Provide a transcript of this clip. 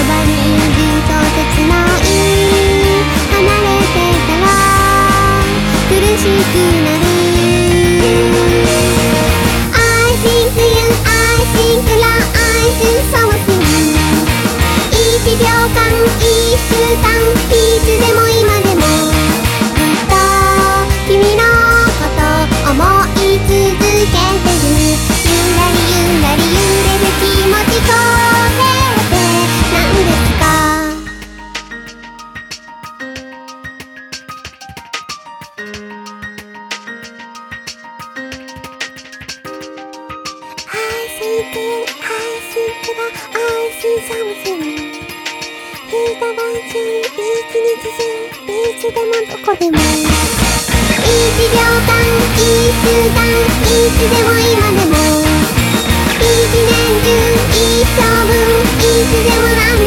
ばにいると切ない離れてたら苦しくなる I think you, I think love, I think so soon 1秒間1週間いつでも今でもずっと君のこと思い続けてるゆらりゆらり揺れる気持ちこれって何ですか I think you, I think love, I think something 一晩中一日中いつでもどこでも1秒間1週間いつでも今でも1年中一生分いつでも何